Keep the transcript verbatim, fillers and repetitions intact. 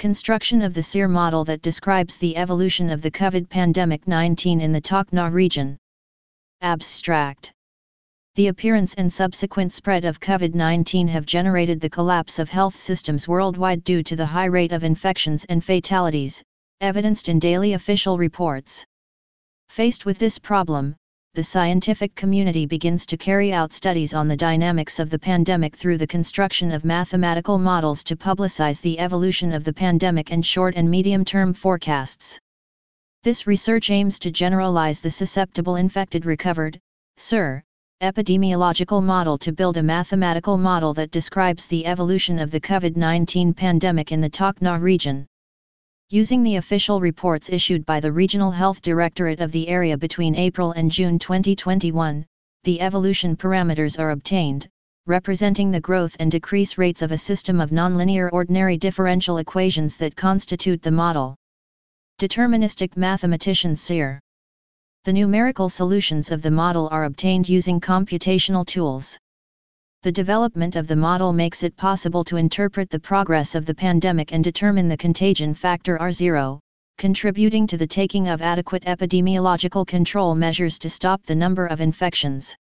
Construction of the S E E R model that describes the evolution of the COVID pandemic nineteen in the Tacna region. Abstract. The appearance and subsequent spread of COVID nineteen have generated the collapse of health systems worldwide due to the high rate of infections and fatalities, evidenced in daily official reports. Faced with this problem, the scientific community begins to carry out studies on the dynamics of the pandemic through the construction of mathematical models to publicize the evolution of the pandemic and short and medium-term forecasts. This research aims to generalize the susceptible infected recovered, S E R, epidemiological model to build a mathematical model that describes the evolution of the COVID nineteen pandemic in the Tacna region. Using the official reports issued by the Regional Health Directorate of the area between April and June twenty twenty-one, the evolution parameters are obtained, representing the growth and decrease rates of a system of nonlinear ordinary differential equations that constitute the model. Deterministic mathematicians S E R. The numerical solutions of the model are obtained using computational tools. The development of the model makes it possible to interpret the progress of the pandemic and determine the contagion factor R zero, contributing to the taking of adequate epidemiological control measures to stop the number of infections.